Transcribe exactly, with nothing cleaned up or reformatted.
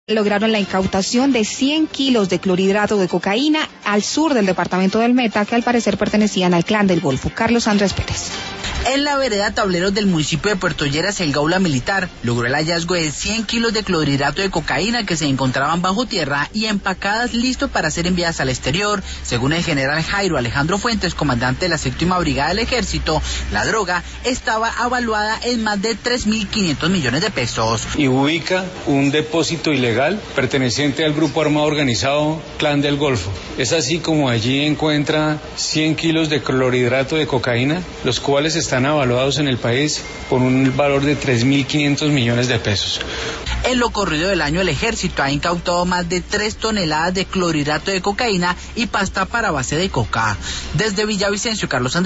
Lograron la incautación de cien kilos de clorhidrato de cocaína al sur del departamento del Meta, que al parecer pertenecían al Clan del Golfo. Carlos Andrés Pérez. En la vereda Tableros del municipio de Puerto Lleras, el Gaula Militar logró el hallazgo de cien kilos de clorhidrato de cocaína que se encontraban bajo tierra y empacadas listos para ser enviadas al exterior. Según el general Jairo Alejandro Fuentes, comandante de la séptima brigada del ejército, la droga estaba avaluada en más de tres mil quinientos millones de pesos. Y ubica un depósito ilegal perteneciente al grupo armado organizado Clan del Golfo. Es así como allí encuentra cien kilos de clorhidrato de cocaína, los cuales están avaluados en el país por un valor de tres mil quinientos millones de pesos. En lo corrido del año, el ejército ha incautado más de tres toneladas de clorhidrato de cocaína y pasta para base de coca. Desde Villavicencio, Carlos Andrés